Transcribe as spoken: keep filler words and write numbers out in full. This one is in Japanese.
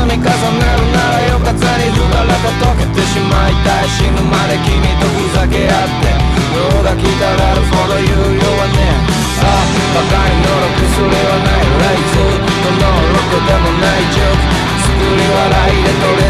み重ねるならよか風に吹かれて溶けてしまいたい。死ぬまで君とふざけ合って用が来たらるほど有用はね。ああバカに乗る薬はない。ライズとノーロックでもないジョーク。作り笑いで取り